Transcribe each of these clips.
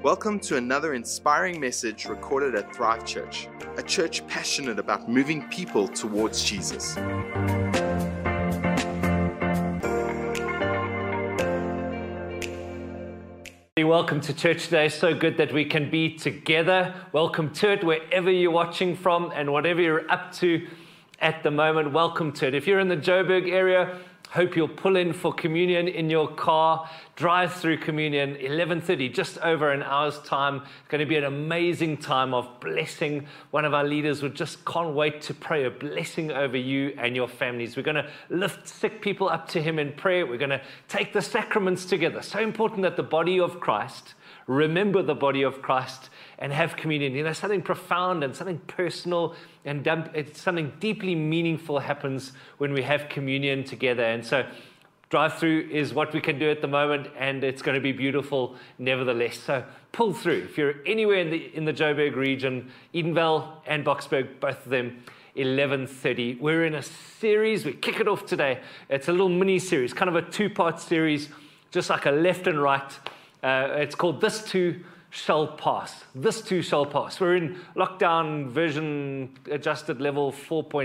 Welcome to another inspiring message recorded at Thrive Church, a church passionate about moving people towards Jesus. Welcome to church today. So good that we can be together. Welcome to it wherever you're watching from and whatever you're up to at the moment. Welcome to it. If you're in the Joburg area, hope you'll pull in for communion in your car. Drive through communion, 11:30, just over an hour's time. It's going to be an amazing time of blessing. One of our leaders would just can't wait to pray a blessing over you and your families. We're going to lift sick people up to him in prayer. We're going to take the sacraments together. So important that the body of Christ, remember the body of Christ and have communion. You know, something profound and something personal and something deeply meaningful happens when we have communion together. And so drive-through is what we can do at the moment, and it's going to be beautiful nevertheless. So pull through. If you're anywhere in the Joburg region, Edenvale and Boksburg, both of them, 11:30. We're in a series. We kick it off today. It's a little mini-series, kind of a two-part series, just like a left and right. It's called This Too Shall Pass. This Too Shall Pass. We're in lockdown version adjusted level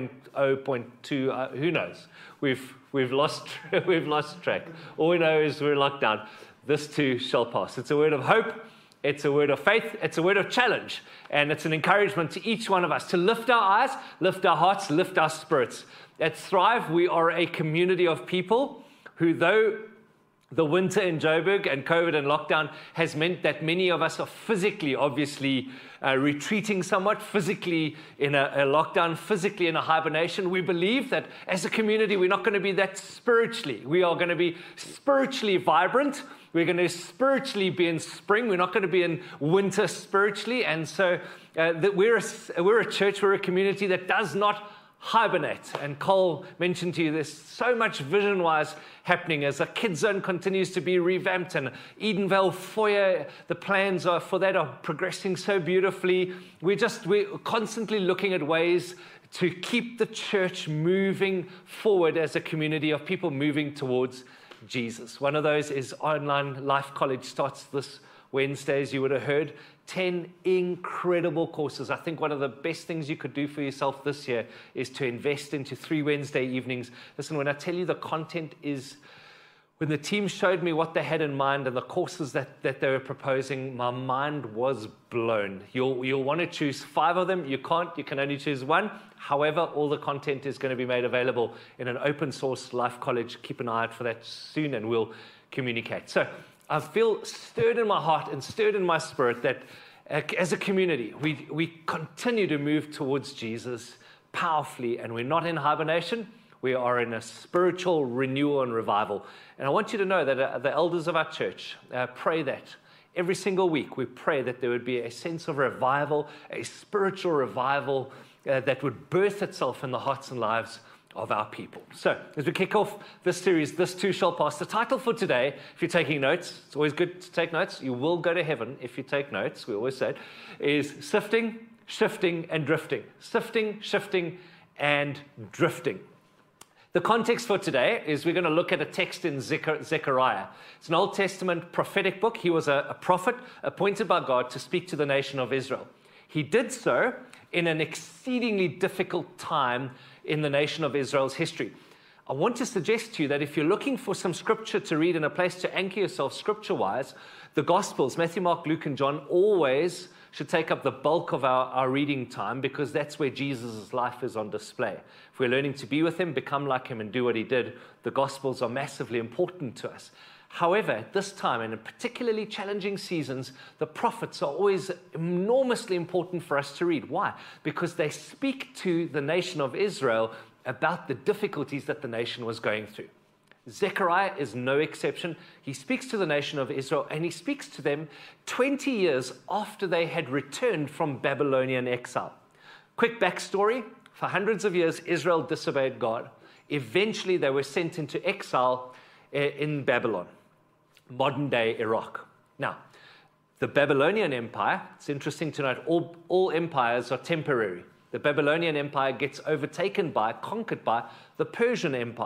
4.0.2. Who knows? We've lost track. All we know is we're in lockdown. This too shall pass. It's a word of hope. It's a word of faith. It's a word of challenge. And it's an encouragement to each one of us to lift our eyes, lift our hearts, lift our spirits. At Thrive, we are a community of people who, though the winter in Joburg and COVID and lockdown has meant that many of us are physically, obviously, retreating somewhat, physically in a lockdown, physically in a hibernation. We believe that as a community, we're not going to be that spiritually. We are going to be spiritually vibrant. We're going to spiritually be in spring. We're not going to be in winter spiritually. And so we're a church, we're a community that does not hibernate. And Cole mentioned to you there's so much vision-wise happening as the Kids Zone continues to be revamped, and Edenvale Foyer, the plans for that are progressing so beautifully. We're constantly looking at ways to keep the church moving forward as a community of people moving towards Jesus. One of those is online Life College, starts this Wednesday, as you would have heard. 10 incredible courses. I think one of the best things you could do for yourself this year is to invest into 3 Wednesday evenings. Listen, when I tell you the content is, when the team showed me what they had in mind and the courses that they were proposing, my mind was blown. You'll want to choose 5 of them. You can't. You can only choose 1. However, all the content is going to be made available in an open source Life College. Keep an eye out for that soon, and we'll communicate. So I feel stirred in my heart and stirred in my spirit that as a community, we continue to move towards Jesus powerfully, and we're not in hibernation. We are in a spiritual renewal and revival. And I want you to know that the elders of our church pray that every single week. We pray that there would be a sense of revival, a spiritual revival that would birth itself in the hearts and lives of our people. So, as we kick off this series, This Too Shall Pass, the title for today, if you're taking notes, it's always good to take notes. You will go to heaven if you take notes, we always say, is Sifting, Shifting, and Drifting. Sifting, shifting, and drifting. The context for today is we're going to look at a text in Zechariah. It's an Old Testament prophetic book. He was a prophet appointed by God to speak to the nation of Israel. He did so in an exceedingly difficult time in the nation of Israel's history. I want to suggest to you that if you're looking for some scripture to read and a place to anchor yourself scripture-wise, the Gospels, Matthew, Mark, Luke, and John, always should take up the bulk of our reading time, because that's where Jesus' life is on display. If we're learning to be with him, become like him, and do what he did, the Gospels are massively important to us. However, at this time, and in particularly challenging seasons, the prophets are always enormously important for us to read. Why? Because they speak to the nation of Israel about the difficulties that the nation was going through. Zechariah is no exception. He speaks to the nation of Israel, and he speaks to them 20 years after they had returned from Babylonian exile. Quick backstory. For hundreds of years, Israel disobeyed God. Eventually, they were sent into exile in Babylon, modern-day Iraq. Now, the Babylonian Empire, it's interesting to note, all empires are temporary. The Babylonian Empire gets conquered by the Persian Empire.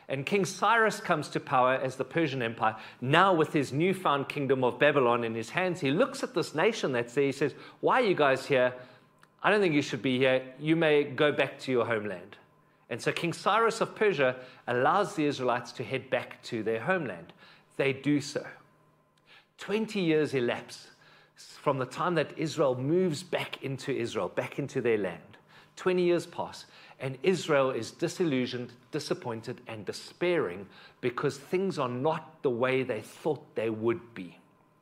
And King Cyrus comes to power as the Persian Empire. Now with his newfound kingdom of Babylon in his hands, he looks at this nation that's there. He says, why are you guys here? I don't think you should be here. You may go back to your homeland. And so King Cyrus of Persia allows the Israelites to head back to their homeland. They do so. 20 years elapse from the time that Israel moves back into their land. 20 years pass, and Israel is disillusioned, disappointed, and despairing because things are not the way they thought they would be.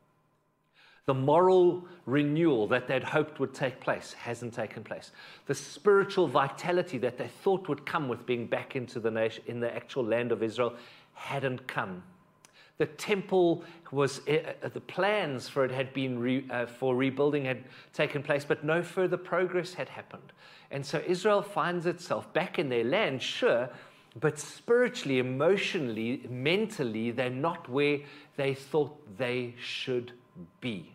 The moral renewal that they'd hoped would take place hasn't taken place. The spiritual vitality that they thought would come with being back into the nation, in the actual land of Israel, hadn't come. The temple was, the plans for it had been, for rebuilding had taken place, but no further progress had happened. And so Israel finds itself back in their land, sure, but spiritually, emotionally, mentally, they're not where they thought they should be.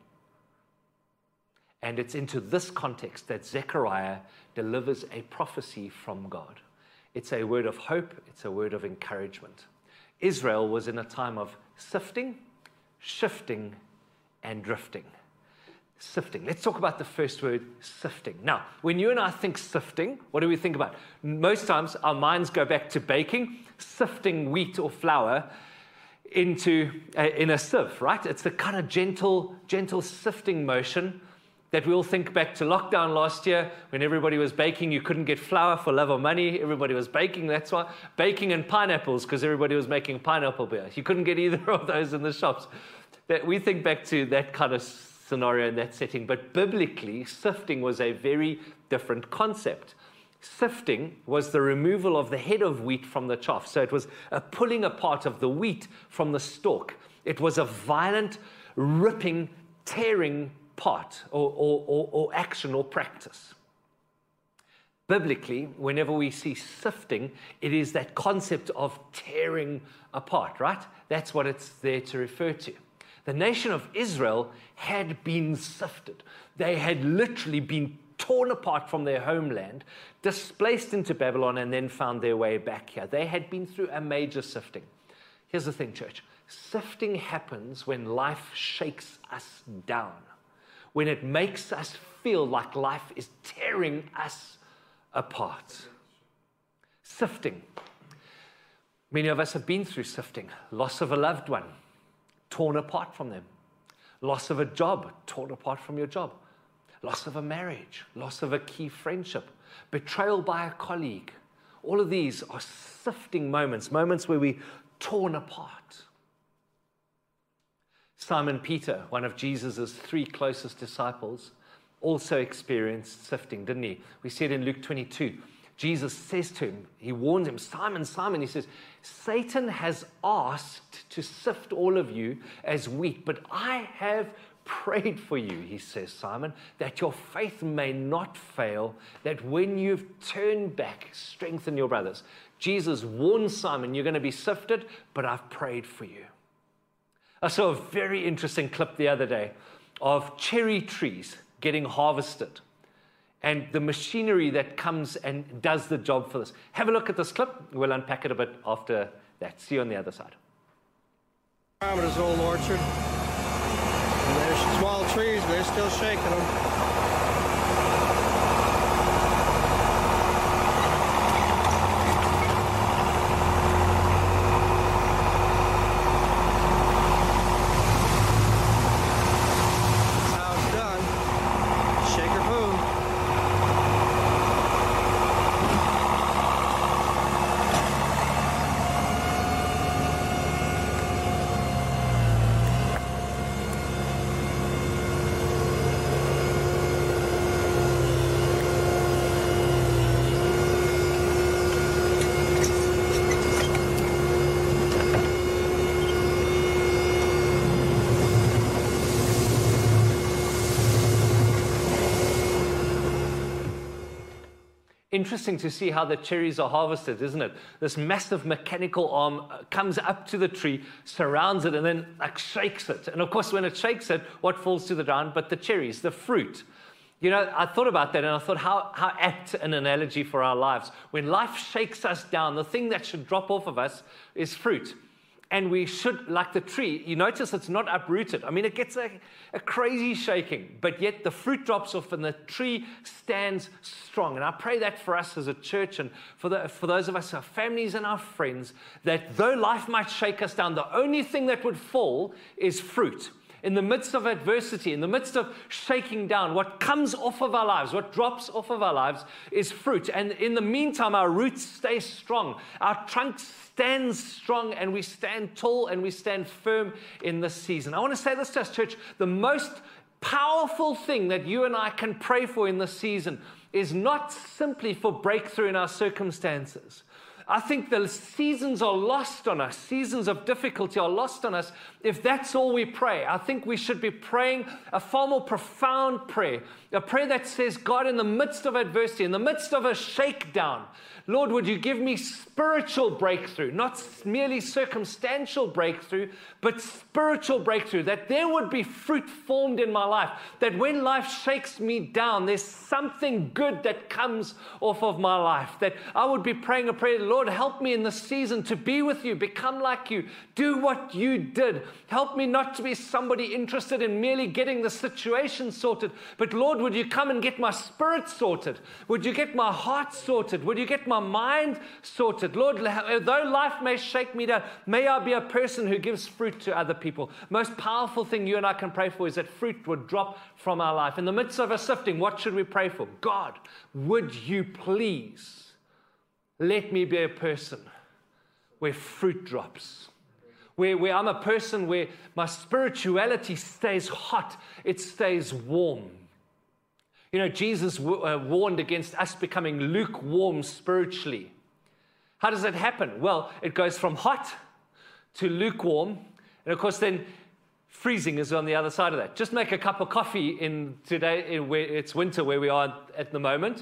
And it's into this context that Zechariah delivers a prophecy from God. It's a word of hope, it's a word of encouragement. Israel was in a time of sifting, shifting, and drifting. Sifting. Let's talk about the first word, sifting. Now, when you and I think sifting, what do we think about? Most times our minds go back to baking, sifting wheat or flour in a sieve, right? It's the kind of gentle sifting motion that we all think back to lockdown last year when everybody was baking. You couldn't get flour for love or money. Everybody was baking. That's why. Baking and pineapples, because everybody was making pineapple beer. You couldn't get either of those in the shops. That we think back to that kind of scenario and that setting. But biblically, sifting was a very different concept. Sifting was the removal of the head of wheat from the chaff. So it was a pulling apart of the wheat from the stalk. It was a violent, ripping, tearing part or action or practice. Biblically, whenever we see sifting, it is that concept of tearing apart, right? That's what it's there to refer to. The nation of Israel had been sifted. They had literally been torn apart from their homeland, displaced into Babylon, and then found their way back here. They had been through a major sifting. Here's the thing, church. Sifting happens when life shakes us down, when it makes us feel like life is tearing us apart. Sifting. Many of us have been through sifting. Loss of a loved one, torn apart from them. Loss of a job, torn apart from your job. Loss of a marriage, loss of a key friendship, betrayal by a colleague. All of these are sifting moments, moments where we're torn apart. Simon Peter, one of Jesus' 3 closest disciples, also experienced sifting, didn't he? We see it in Luke 22. Jesus says to him, he warns him, Simon, Simon, he says, Satan has asked to sift all of you as wheat, but I have prayed for you, he says, Simon, that your faith may not fail, that when you've turned back, strengthen your brothers. Jesus warns Simon, you're going to be sifted, but I've prayed for you. I saw a very interesting clip the other day of cherry trees getting harvested and the machinery that comes and does the job for this. Have a look at this clip. We'll unpack it a bit after that. See you on the other side. His old orchard. And there's small trees, but they're still shaking them. Interesting to see how the cherries are harvested, isn't it? This massive mechanical arm comes up to the tree, surrounds it, and then shakes it. And of course, when it shakes it, what falls to the ground but the cherries, the fruit. You know, I thought about that and I thought how apt an analogy for our lives. When life shakes us down, the thing that should drop off of us is fruit. And we should, like the tree, you notice it's not uprooted. I mean, it gets a crazy shaking, but yet the fruit drops off and the tree stands strong. And I pray that for us as a church and for those of us, our families and our friends, that though life might shake us down, the only thing that would fall is fruit. In the midst of adversity, in the midst of shaking down, what comes off of our lives, what drops off of our lives is fruit. And in the meantime, our roots stay strong. Our trunk stands strong and we stand tall and we stand firm in this season. I want to say this to us, church. The most powerful thing that you and I can pray for in this season is not simply for breakthrough in our circumstances. I think the seasons are lost on us. Seasons of difficulty are lost on us if that's all we pray. I think we should be praying a far more profound prayer, a prayer that says, God, in the midst of adversity, in the midst of a shakedown, Lord, would you give me spiritual breakthrough, not merely circumstantial breakthrough, but spiritual breakthrough, that there would be fruit formed in my life, that when life shakes me down, there's something good that comes off of my life, that I would be praying a prayer, Lord, help me in this season to be with you, become like you, do what you did. Help me not to be somebody interested in merely getting the situation sorted, but Lord, would you come and get my spirit sorted? Would you get my heart sorted? Would you get my mind sorted? Lord, though life may shake me down, may I be a person who gives fruit to other people. Most powerful thing you and I can pray for is that fruit would drop from our life. In the midst of a sifting, what should we pray for? God, would you please let me be a person where fruit drops, where I'm a person where my spirituality stays hot, it stays warm. You know, Jesus warned against us becoming lukewarm spiritually. How does that happen? Well, it goes from hot to lukewarm, and of course then freezing is on the other side of that. Just make a cup of coffee where it's winter where we are at the moment.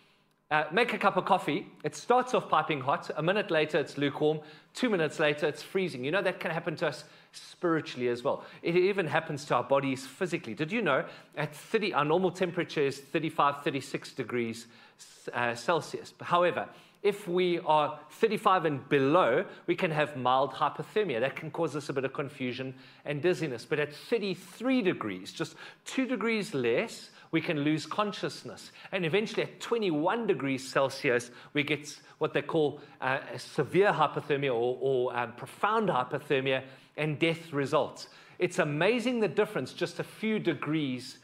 Make a cup of coffee. It starts off piping hot. A minute later, it's lukewarm. 2 minutes later, it's freezing. You know, that can happen to us spiritually as well. It even happens to our bodies physically. Did you know at 30, our normal temperature is 35, 36 degrees Celsius. However, if we are 35 and below, we can have mild hypothermia. That can cause us a bit of confusion and dizziness. But at 33 degrees, just 2 degrees less, we can lose consciousness. And eventually at 21 degrees Celsius, we get what they call severe hypothermia or profound hypothermia, and death results. It's amazing the difference just a few degrees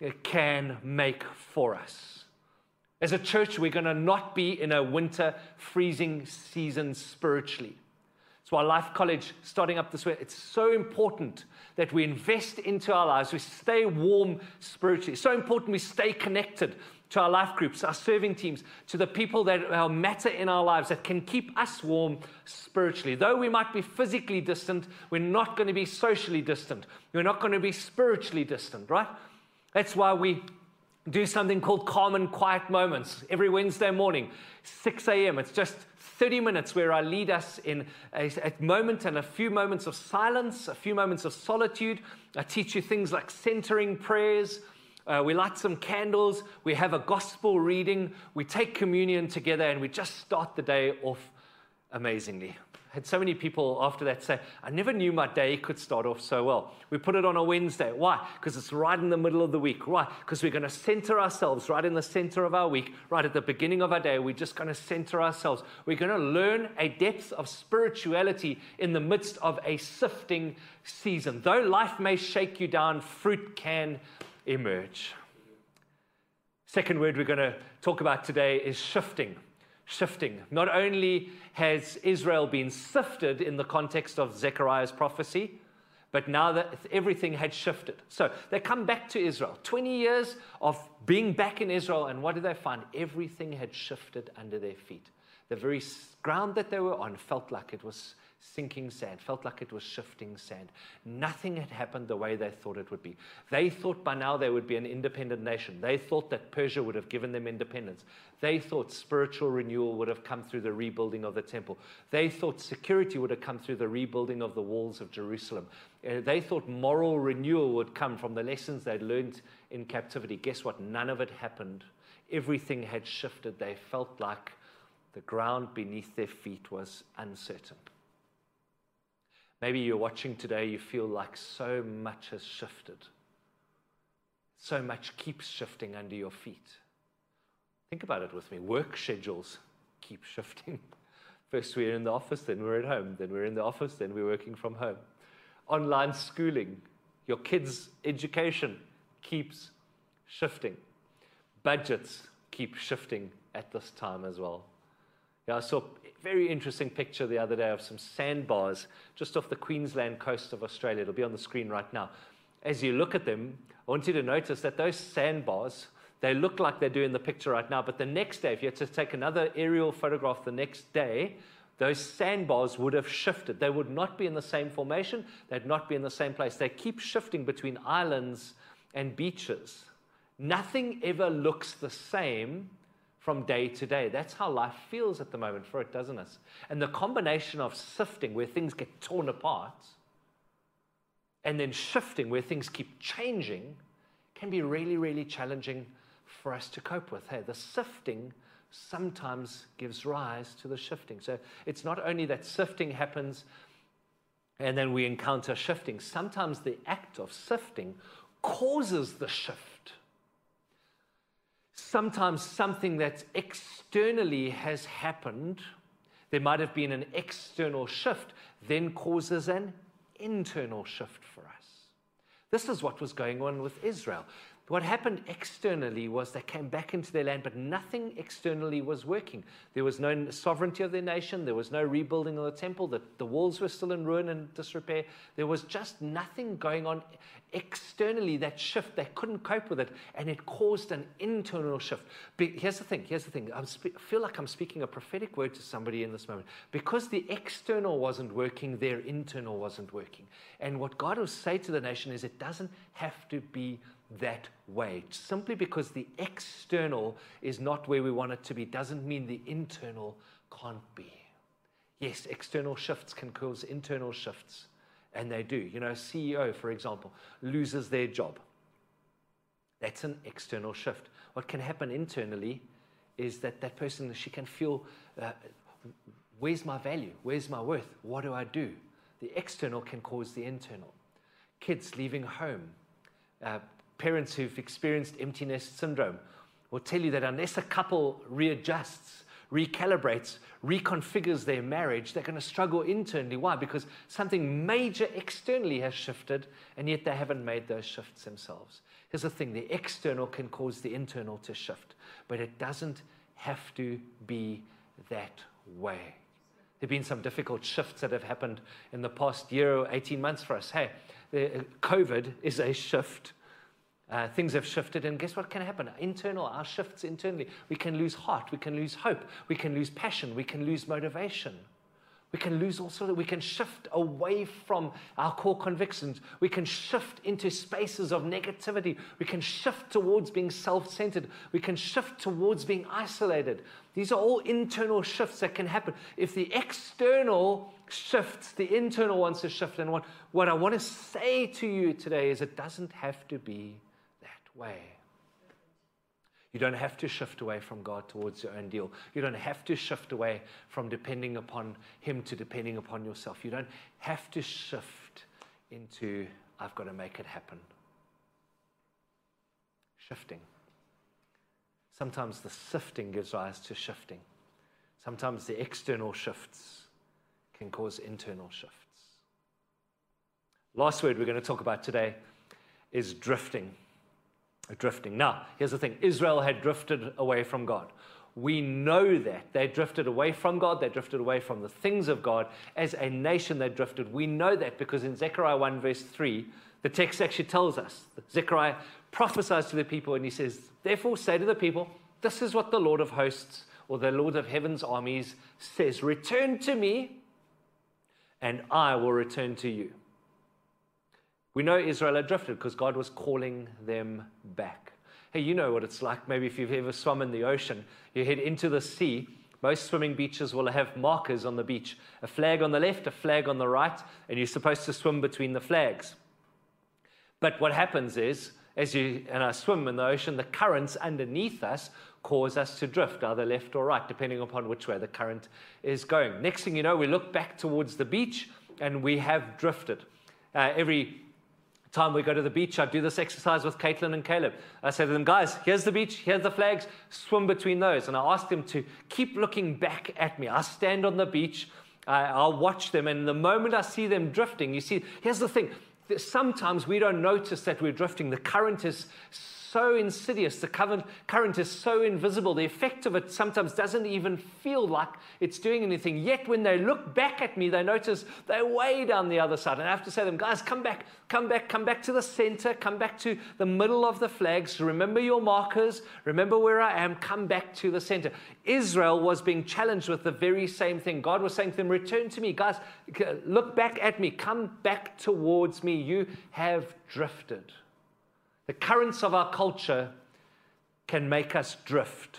can make for us. As a church, we're going to not be in a winter freezing season spiritually. That's why Life College, starting up this way, it's so important that we invest into our lives, we stay warm spiritually. It's so important we stay connected to our life groups, our serving teams, to the people that matter in our lives, that can keep us warm spiritually. Though we might be physically distant, we're not going to be socially distant. We're not going to be spiritually distant, right? That's why we do something called Calm and Quiet Moments every Wednesday morning, 6 a.m. It's just 30 minutes where I lead us in a moment and a few moments of silence, a few moments of solitude. I teach you things like centering prayers. We light some candles. We have a gospel reading. We take communion together, and we just start the day off amazingly. I had so many people after that say, I never knew my day could start off so well. We put it on a Wednesday. Why? Because it's right in the middle of the week. Why? Because we're going to center ourselves right in the center of our week, right at the beginning of our day. We're just going to center ourselves. We're going to learn a depth of spirituality in the midst of a sifting season. Though life may shake you down, fruit can emerge. Second word we're going to talk about today is shifting. Shifting. Not only has Israel been sifted in the context of Zechariah's prophecy, but now that everything had shifted. So they come back to Israel. 20 years of being back in Israel, and what do they find? Everything had shifted under their feet. The very ground that they were on felt like it was sinking sand, felt like it was shifting sand. Nothing had happened the way they thought it would be. They thought by now they would be an independent nation. They thought that Persia would have given them independence. They thought spiritual renewal would have come through the rebuilding of the temple. They thought security would have come through the rebuilding of the walls of Jerusalem. They thought moral renewal would come from the lessons they'd learned in captivity. Guess what? None of it happened. Everything had shifted. They felt like the ground beneath their feet was uncertain. Maybe you're watching today, you feel like so much has shifted. So much keeps shifting under your feet. Think about it with me. Work schedules keep shifting. First we're in the office, then we're at home. Then we're in the office, then we're working from home. Online schooling, your kids' education keeps shifting. Budgets keep shifting at this time as well. Yeah, I saw a very interesting picture the other day of some sandbars just off the Queensland coast of Australia. It'll be on the screen right now. As you look at them, I want you to notice that those sandbars, they look like they're doing the picture right now, but the next day, if you had to take another aerial photograph the next day, those sandbars would have shifted. They would not be in the same formation. They'd not be in the same place. They keep shifting between islands and beaches. Nothing ever looks the same from day to day. That's how life feels at the moment for it, doesn't it? And the combination of sifting, where things get torn apart, and then shifting, where things keep changing, can be really, really challenging for us to cope with. Hey, the sifting sometimes gives rise to the shifting. So it's not only that sifting happens and then we encounter shifting. Sometimes the act of sifting causes the shift. Sometimes something that externally has happened, there might have been an external shift, then causes an internal shift for us. This is what was going on with Israel. What happened externally was they came back into their land, but nothing externally was working. There was no sovereignty of their nation. There was no rebuilding of the temple. The walls were still in ruin and disrepair. There was just nothing going on externally, that shift. They couldn't cope with it, and it caused an internal shift. Here's the thing. I feel like I'm speaking a prophetic word to somebody in this moment. Because the external wasn't working, their internal wasn't working. And what God will say to the nation is it doesn't have to be that way. Simply because the external is not where we want it to be doesn't mean the internal can't be. Yes, external shifts can cause internal shifts, and they do. You know, a CEO, for example, loses their job. That's an external shift. What can happen internally is that that person, she can feel, where's my value? Where's my worth? What do I do? The external can cause the internal. Kids leaving home, parents who've experienced empty nest syndrome will tell you that unless a couple readjusts, recalibrates, reconfigures their marriage, they're going to struggle internally. Why? Because something major externally has shifted, and yet they haven't made those shifts themselves. Here's the thing. The external can cause the internal to shift, but it doesn't have to be that way. There have been some difficult shifts that have happened in the past year or 18 months for us. Hey, COVID is a shift. Things have shifted, and guess what can happen? Our shifts internally. We can lose heart, we can lose hope, we can lose passion, we can lose motivation. We can lose also, we can shift away from our core convictions. We can shift into spaces of negativity. We can shift towards being self-centered. We can shift towards being isolated. These are all internal shifts that can happen. If the external shifts, the internal wants to shift. And what I want to say to you today is it doesn't have to be that way. You don't have to shift away from God towards your own deal. You don't have to shift away from depending upon Him to depending upon yourself. You don't have to shift into, I've got to make it happen. Shifting. Sometimes the sifting gives rise to shifting. Sometimes the external shifts can cause internal shifts. Last word we're going to talk about today is drifting. Drifting. Now, here's the thing. Israel had drifted away from God. We know that. They drifted away from God. They drifted away from the things of God. As a nation, they drifted. We know that because in Zechariah 1 verse 3, the text actually tells us. Zechariah prophesies to the people and he says, therefore say to the people, this is what the Lord of hosts, or the Lord of heaven's armies says, return to me, and I will return to you. We know Israel had drifted because God was calling them back. Hey, you know what it's like. Maybe if you've ever swum in the ocean, you head into the sea. Most swimming beaches will have markers on the beach, a flag on the left, a flag on the right, and you're supposed to swim between the flags. But what happens is, as you and I swim in the ocean, the currents underneath us cause us to drift, either left or right, depending upon which way the current is going. Next thing you know, we look back towards the beach, and we have drifted. Every time we go to the beach, I do this exercise with Caitlin and Caleb. I say to them, guys, here's the beach, here's the flags, swim between those. And I ask them to keep looking back at me. I stand on the beach, I'll watch them, and the moment I see them drifting, you see, here's the thing. Sometimes we don't notice that we're drifting. The current is so insidious. The current is so invisible. The effect of it sometimes doesn't even feel like it's doing anything. Yet when they look back at me, they notice they're way down the other side. And I have to say to them, guys, come back to the center, come back to the middle of the flags. Remember your markers. Remember where I am. Come back to the center. Israel was being challenged with the very same thing. God was saying to them, return to me. Guys, look back at me. Come back towards me. You have drifted. The currents of our culture can make us drift.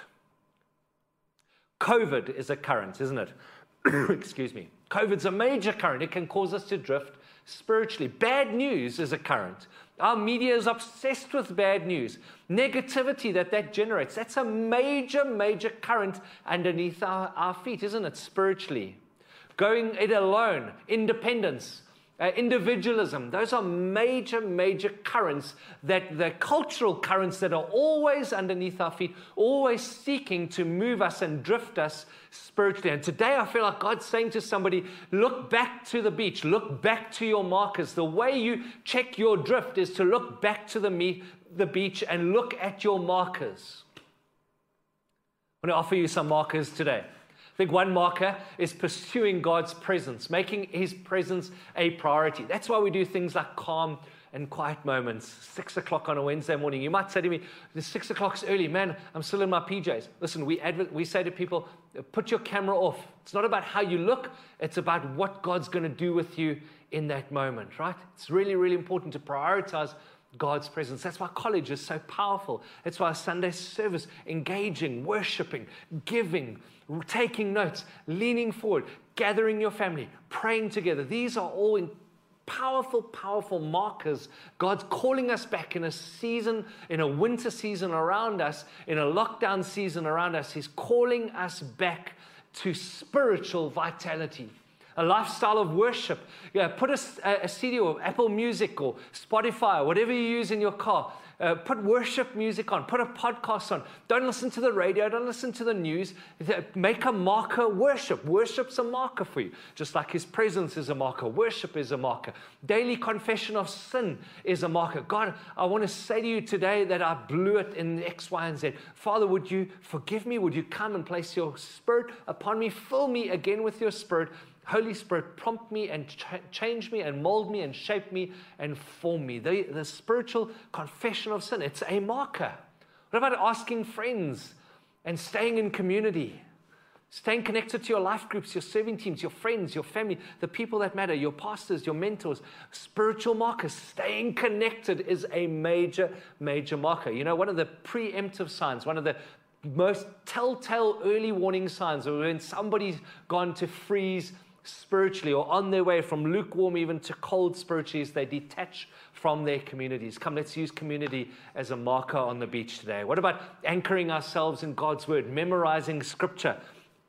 COVID is a current, isn't it? Excuse me. COVID's a major current. It can cause us to drift spiritually. Bad news is a current. Our media is obsessed with bad news. Negativity that generates, that's a major, major current underneath our feet, isn't it, spiritually? Going it alone, independence, individualism, those are major, major currents, that the cultural currents that are always underneath our feet, always seeking to move us and drift us spiritually. And today I feel like God's saying to somebody, look back to the beach, look back to your markers. The way you check your drift is to look back to the beach and look at your markers. I want to offer you some markers today. I think one marker is pursuing God's presence, making His presence a priority. That's why we do things like calm and quiet moments. 6 o'clock on a Wednesday morning. You might say to me, the 6 o'clock's early. Man, I'm still in my PJs. Listen, we say to people, put your camera off. It's not about how you look. It's about what God's going to do with you in that moment, right? It's really, really important to prioritize God's presence. That's why college is so powerful. That's why Sunday service, engaging, worshiping, giving, taking notes, leaning forward, gathering your family, praying together. These are all powerful, powerful markers. God's calling us back in a season, in a winter season around us, in a lockdown season around us. He's calling us back to spiritual vitality. A lifestyle of worship. Put a CD or Apple Music or Spotify, or whatever you use in your car. Put worship music on. Put a podcast on. Don't listen to the radio. Don't listen to the news. Make a marker worship. Worship's a marker for you. Just like His presence is a marker. Worship is a marker. Daily confession of sin is a marker. God, I want to say to you today that I blew it in X, Y, and Z. Father, would you forgive me? Would you come and place your Spirit upon me? Fill me again with your Spirit. Holy Spirit, prompt me and change me and mold me and shape me and form me. The spiritual confession of sin, it's a marker. What about asking friends and staying in community? Staying connected to your life groups, your serving teams, your friends, your family, the people that matter, your pastors, your mentors. Spiritual markers. Staying connected is a major, major marker. You know, one of the preemptive signs, one of the most telltale early warning signs are when somebody's gone to freeze spiritually, or on their way from lukewarm even to cold spiritually, as they detach from their communities. Come, let's use community as a marker on the beach today. What about anchoring ourselves in God's word? Memorizing scripture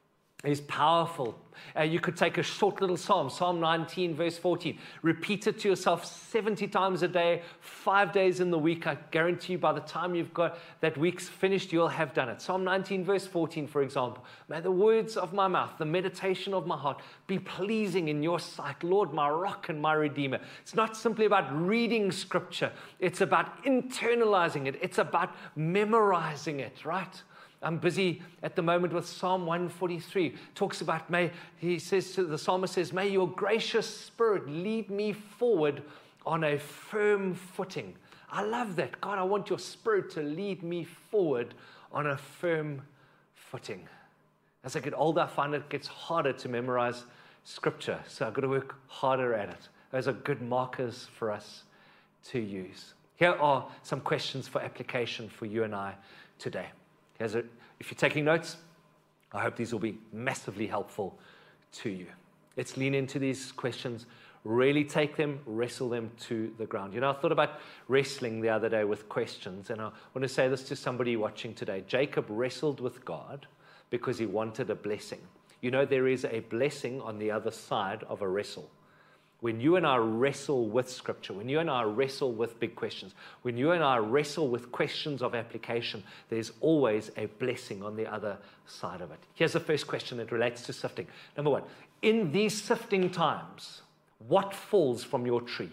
is powerful. You could take a short little psalm, Psalm 19, verse 14. Repeat it to yourself 70 times a day, 5 days in the week. I guarantee you by the time you've got that week's finished, you'll have done it. Psalm 19, verse 14, for example. May the words of my mouth, the meditation of my heart, be pleasing in your sight, Lord, my rock and my redeemer. It's not simply about reading scripture. It's about internalizing it. It's about memorizing it, right? I'm busy at the moment with Psalm 143. Talks about, the psalmist says, may your gracious Spirit lead me forward on a firm footing. I love that. God, I want your Spirit to lead me forward on a firm footing. As I get older, I find it gets harder to memorize Scripture, so I've got to work harder at it. Those are good markers for us to use. Here are some questions for application for you and I today. If you're taking notes, I hope these will be massively helpful to you. Let's lean into these questions, really take them, wrestle them to the ground. I thought about wrestling the other day with questions, and I want to say this to somebody watching today. Jacob wrestled with God because he wanted a blessing. There is a blessing on the other side of a wrestle. When you and I wrestle with Scripture, when you and I wrestle with big questions, when you and I wrestle with questions of application, there's always a blessing on the other side of it. Here's the first question that relates to sifting. Number one, in these sifting times, what falls from your tree?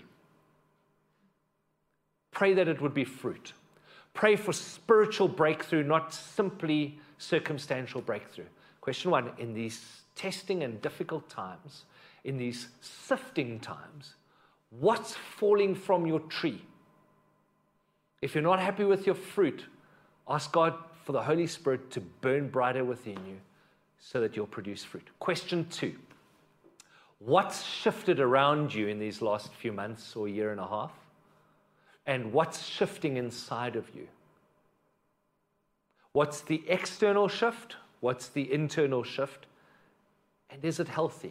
Pray that it would be fruit. Pray for spiritual breakthrough, not simply circumstantial breakthrough. Question one, in these testing and difficult times, in these sifting times, what's falling from your tree? If you're not happy with your fruit, ask God for the Holy Spirit to burn brighter within you so that you'll produce fruit. Question two, what's shifted around you in these last few months or year and a half? And what's shifting inside of you? What's the external shift? What's the internal shift? And is it healthy?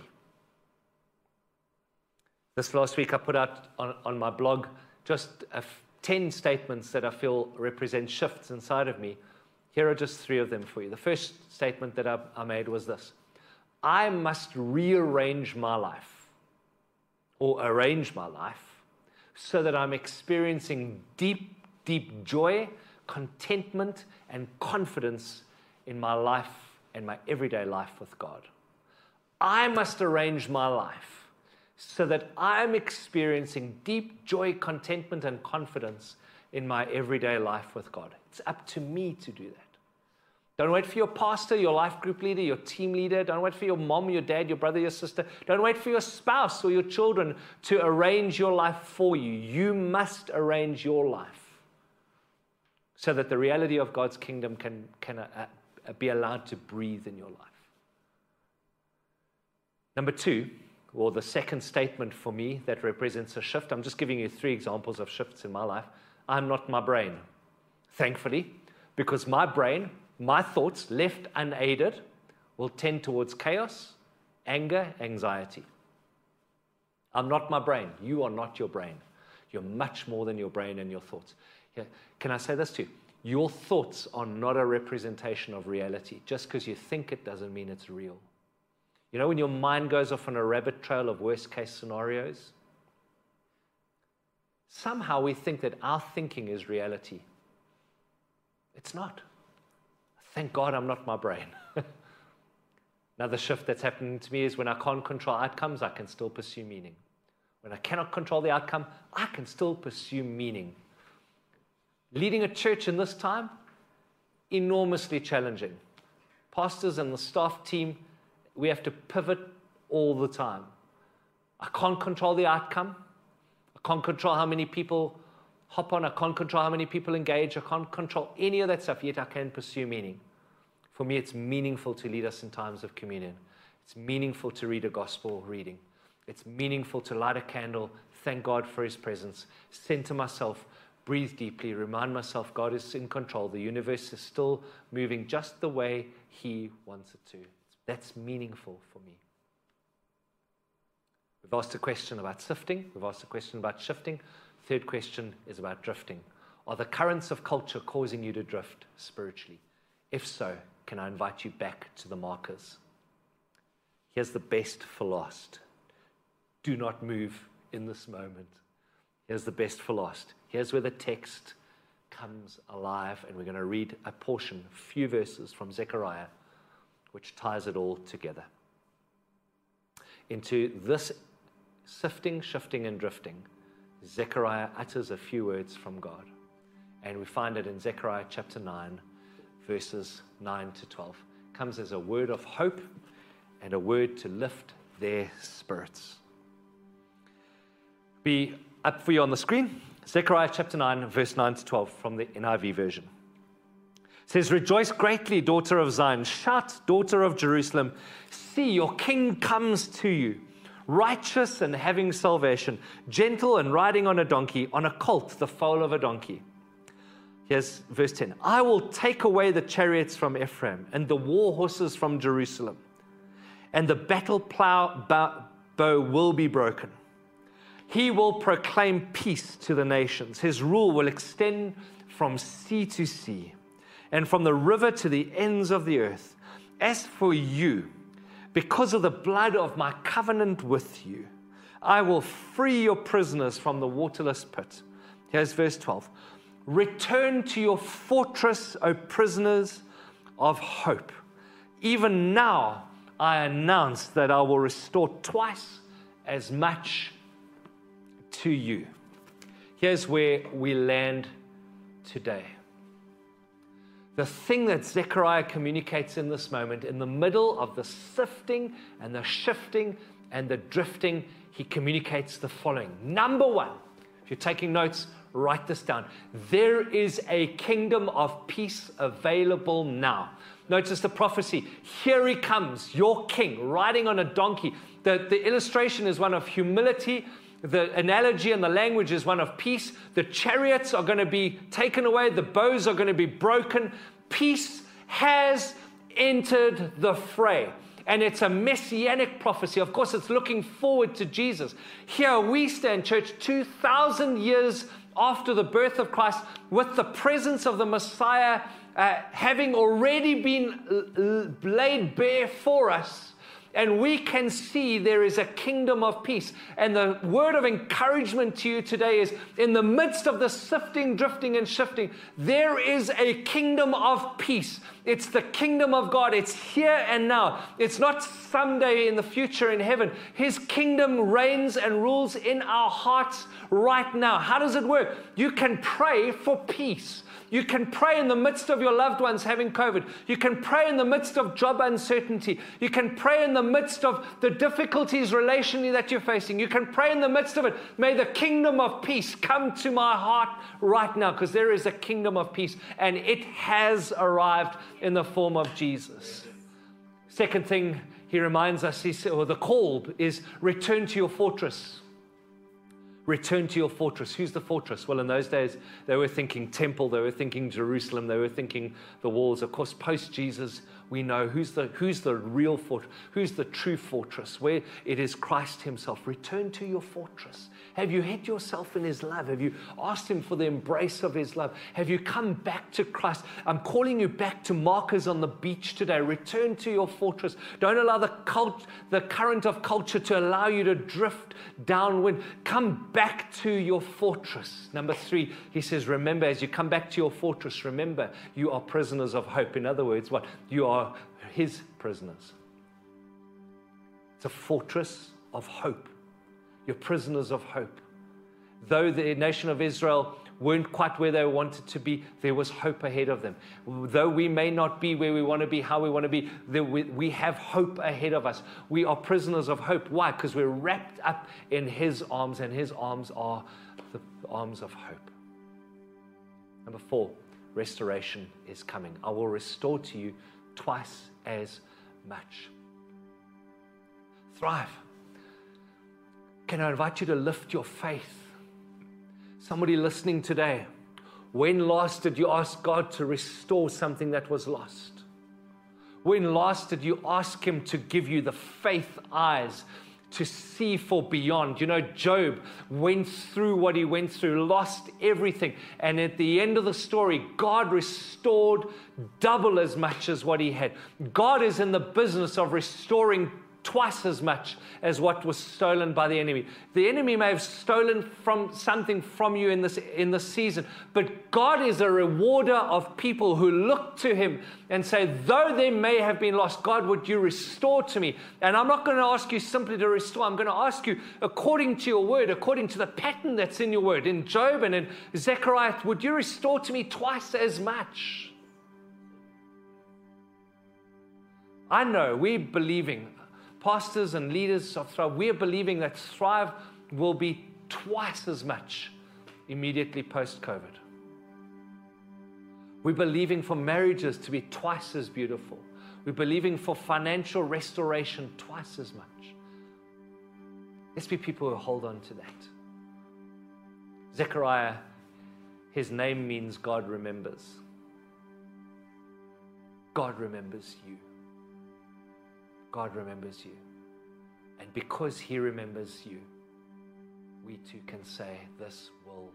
This last week I put out on my blog just 10 statements that I feel represent shifts inside of me. Here are just 3 of them for you. The first statement that I made was this: I must rearrange my life or arrange my life so that I'm experiencing deep, deep joy, contentment, and confidence in my life and my everyday life with God. I must arrange my life so that I'm experiencing deep joy, contentment, and confidence in my everyday life with God. It's up to me to do that. Don't wait for your pastor, your life group leader, your team leader. Don't wait for your mom, your dad, your brother, your sister. Don't wait for your spouse or your children to arrange your life for you. You must arrange your life so that the reality of God's kingdom can be allowed to breathe in your life. Number 2, or the second statement for me that represents a shift. I'm just giving you 3 examples of shifts in my life. I'm not my brain, thankfully, because my brain, my thoughts, left unaided, will tend towards chaos, anger, anxiety. I'm not my brain. You are not your brain. You're much more than your brain and your thoughts. Yeah. Can I say this to you? Your thoughts are not a representation of reality. Just because you think it doesn't mean it's real. When your mind goes off on a rabbit trail of worst-case scenarios, somehow we think that our thinking is reality. It's not. Thank God I'm not my brain. Another shift that's happening to me is when I can't control outcomes, I can still pursue meaning. When I cannot control the outcome, I can still pursue meaning. Leading a church in this time, enormously challenging. Pastors and the staff team, we have to pivot all the time. I can't control the outcome. I can't control how many people hop on. I can't control how many people engage. I can't control any of that stuff, yet I can pursue meaning. For me, it's meaningful to lead us in times of communion. It's meaningful to read a gospel reading. It's meaningful to light a candle, thank God for His presence, center myself, breathe deeply, remind myself God is in control. The universe is still moving just the way He wants it to. That's meaningful for me. We've asked a question about sifting. We've asked a question about shifting. Third question is about drifting. Are the currents of culture causing you to drift spiritually? If so, can I invite you back to the markers? Here's the best for last. Do not move in this moment. Here's the best for last. Here's where the text comes alive, and we're going to read a portion, a few verses from Zechariah, which ties it all together. Into this sifting, shifting, and drifting, Zechariah utters a few words from God. And we find it in Zechariah chapter 9, verses 9 to 12. It comes as a word of hope and a word to lift their spirits. Be up for you on the screen. Zechariah chapter 9, verse 9 to 12 from the NIV version. It says, rejoice greatly, daughter of Zion. Shout, daughter of Jerusalem. See, your king comes to you, righteous and having salvation, gentle and riding on a donkey, on a colt, the foal of a donkey. Here's verse 10. I will take away the chariots from Ephraim and the war horses from Jerusalem, and the battle bow will be broken. He will proclaim peace to the nations. His rule will extend from sea to sea and from the river to the ends of the earth. As for you, because of the blood of my covenant with you, I will free your prisoners from the waterless pit. Here's verse 12. Return to your fortress, O prisoners of hope. Even now I announce that I will restore twice as much to you. Here's where we land today. The thing that Zechariah communicates in this moment, in the middle of the sifting and the shifting and the drifting, he communicates the following. Number one, if you're taking notes, write this down. There is a kingdom of peace available now. Notice the prophecy. Here he comes, your king, riding on a donkey. The illustration is one of humility. The analogy and the language is one of peace. The chariots are going to be taken away. The bows are going to be broken. Peace has entered the fray. And it's a messianic prophecy. Of course, it's looking forward to Jesus. Here we stand, church, 2,000 years after the birth of Christ, with the presence of the Messiah having already been laid bare for us. And we can see there is a kingdom of peace. And the word of encouragement to you today is, in the midst of the sifting, drifting, and shifting, there is a kingdom of peace. It's the kingdom of God. It's here and now. It's not someday in the future in heaven. His kingdom reigns and rules in our hearts right now. How does it work? You can pray for peace. You can pray in the midst of your loved ones having COVID. You can pray in the midst of job uncertainty. You can pray in the midst of the difficulties relationally that you're facing. You can pray in the midst of it. May the kingdom of peace come to my heart right now, because there is a kingdom of peace, and it has arrived in the form of Jesus. Second thing he reminds us, or the call is, return to your fortress. Return to your fortress. Who's the fortress? Well, in those days, they were thinking temple. They were thinking Jerusalem. They were thinking the walls. Of course, post-Jesus, we know who's the real fortress. Who's the true fortress? Where it is Christ himself. Return to your fortress. Have you hid yourself in his love? Have you asked him for the embrace of his love? Have you come back to Christ? I'm calling you back to markers on the beach today. Return to your fortress. Don't allow the current of culture to allow you to drift downwind. Come back to your fortress. Number 3, he says, remember, as you come back to your fortress, remember, you are prisoners of hope. In other words, what? You are his prisoners. It's a fortress of hope. You're prisoners of hope. Though the nation of Israel weren't quite where they wanted to be, there was hope ahead of them. Though we may not be where we want to be, how we want to be, we have hope ahead of us. We are prisoners of hope. Why? Because we're wrapped up in his arms, and his arms are the arms of hope. Number 4, restoration is coming. I will restore to you twice as much. Thrive. Can I invite you to lift your faith? Somebody listening today, when last did you ask God to restore something that was lost? When last did you ask him to give you the faith eyes to see for beyond? You know, Job went through what he went through, lost everything. And at the end of the story, God restored double as much as what he had. God is in the business of restoring twice as much as what was stolen by the enemy. The enemy may have stolen something from you in this season, but God is a rewarder of people who look to him and say, though they may have been lost, God, would you restore to me? And I'm not going to ask you simply to restore. I'm going to ask you, according to your word, according to the pattern that's in your word, in Job and in Zechariah, would you restore to me twice as much? I know we're believing, pastors and leaders of Thrive, we are believing that Thrive will be twice as much immediately post-COVID. We're believing for marriages to be twice as beautiful. We're believing for financial restoration twice as much. Let's be people who hold on to that. Zechariah, his name means God remembers. God remembers you. God remembers you. And because He remembers you, we too can say, this will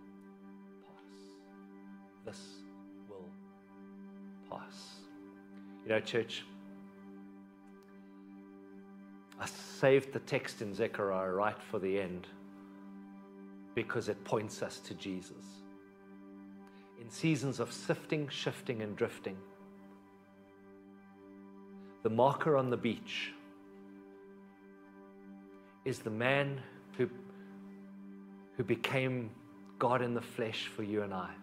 pass. This will pass. You know, church, I saved the text in Zechariah right for the end because it points us to Jesus. In seasons of sifting, shifting, and drifting, the marker on the beach is the man who became God in the flesh for you and I.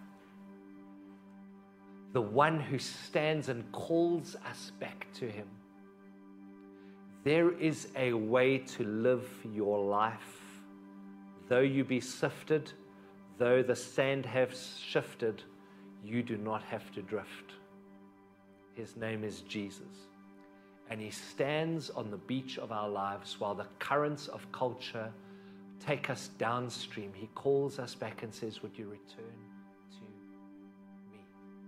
The one who stands and calls us back to Him. There is a way to live your life, though you be sifted, though the sand have shifted, you do not have to drift. His name is Jesus. And He stands on the beach of our lives while the currents of culture take us downstream. He calls us back and says, would you return to me?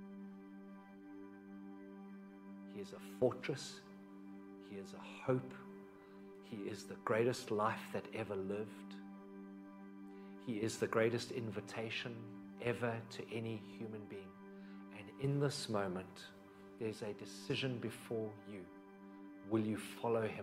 He is a fortress. He is a hope. He is the greatest life that ever lived. He is the greatest invitation ever to any human being. And in this moment, there's a decision before you. Will you follow Him?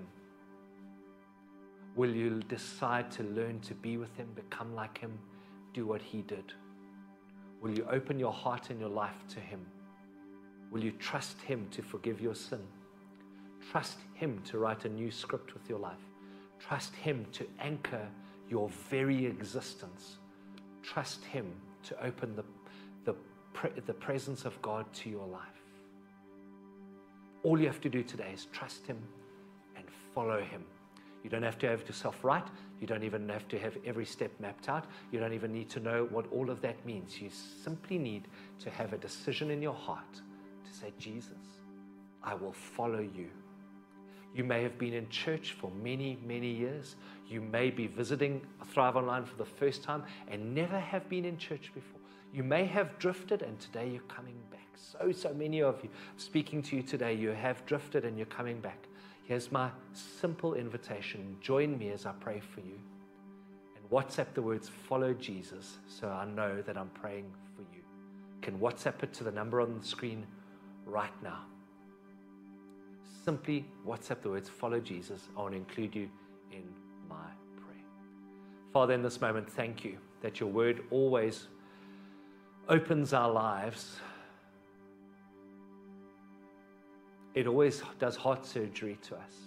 Will you decide to learn to be with Him, become like Him, do what He did? Will you open your heart and your life to Him? Will you trust Him to forgive your sin? Trust Him to write a new script with your life. Trust Him to anchor your very existence. Trust Him to open the presence of God to your life. All you have to do today is trust Him and follow Him. You don't have to have yourself right. You don't even have to have every step mapped out. You don't even need to know what all of that means. You simply need to have a decision in your heart to say, Jesus, I will follow you. You may have been in church for many, many years. You may be visiting Thrive Online for the first time and never have been in church before. You may have drifted and today you're coming back. So many of you, speaking to you today, you have drifted and you're coming back. Here's my simple invitation. Join me as I pray for you. And WhatsApp the words, follow Jesus, so I know that I'm praying for you. You can WhatsApp it to the number on the screen right now. Simply WhatsApp the words, follow Jesus. I want to include you in my prayer. Father, in this moment, thank you that your word always opens our lives. It always does heart surgery to us.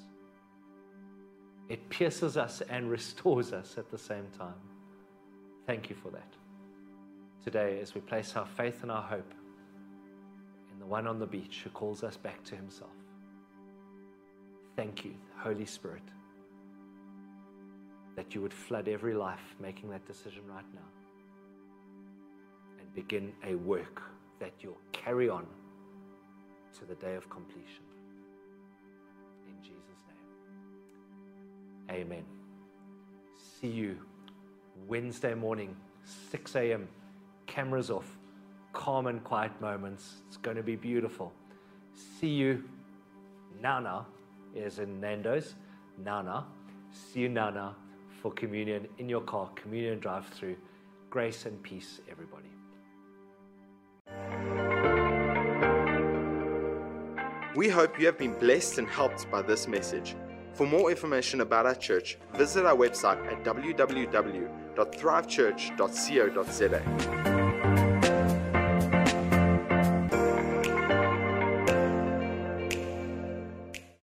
It pierces us and restores us at the same time. Thank you for that. Today, as we place our faith and our hope in the one on the beach who calls us back to Himself, thank you, Holy Spirit, that you would flood every life making that decision right now and begin a work that you'll carry on to the day of completion. In Jesus' name, amen. See you Wednesday morning, 6 a.m., cameras off, calm and quiet moments. It's going to be beautiful. See you now, as in Nando's, now. See you now for communion in your car, communion drive-through. Grace and peace, everybody. We hope you have been blessed and helped by this message. For more information about our church, visit our website at www.thrivechurch.co.za.